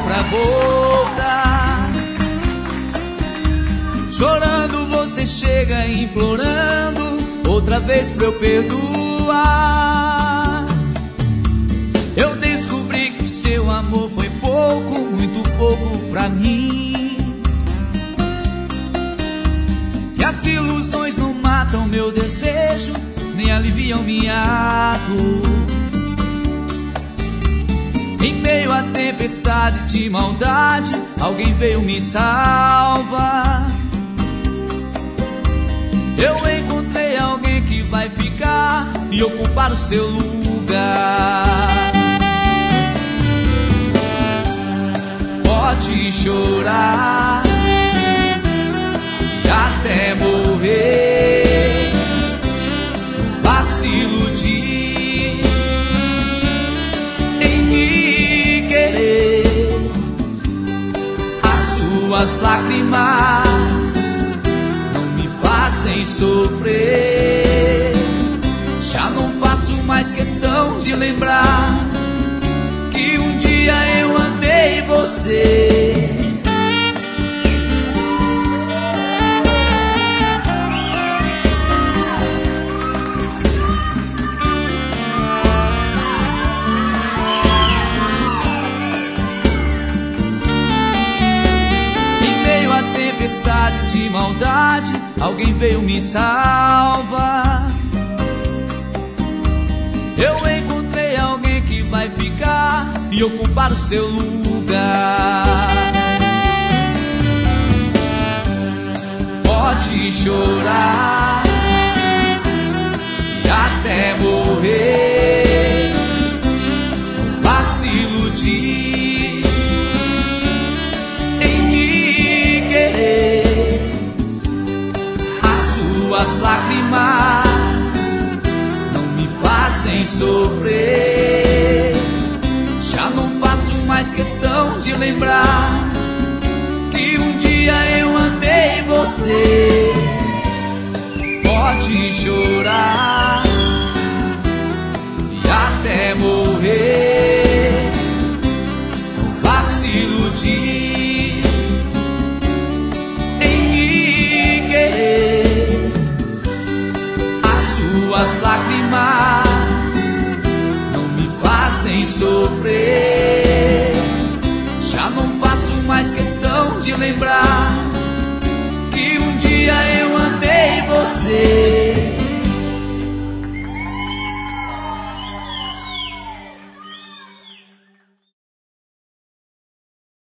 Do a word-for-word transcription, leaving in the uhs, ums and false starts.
pra voltar. Chorando você chega implorando outra vez pra eu perdoar. Eu descobri que o seu amor foi pouco, muito pouco pra mim. Que as ilusões não matam meu desejo, nem aliviam minha dor. Em meio à tempestade de maldade, alguém veio me salvar. Eu encontrei alguém que vai ficar e ocupar o seu lugar. Pode chorar e até morrer, vá se iludir em me querer. As suas lágrimas não me fazem sofrer. Já não faço mais questão de lembrar que um dia eu amei você. Tempestade de maldade, alguém veio me salvar. Eu encontrei alguém que vai ficar e ocupar o seu lugar. Pode chorar e até morrer, vá se iludir em me querer. As suas lágrimas não me fazem sofrer. Já não faço mais questão de lembrar que um dia eu amei você. Pode chorar e até morrer, vá se iludir em me querer. As suas lágrimas não me fazem sofrer. Já não faço mais questão de lembrar que um dia eu amei você.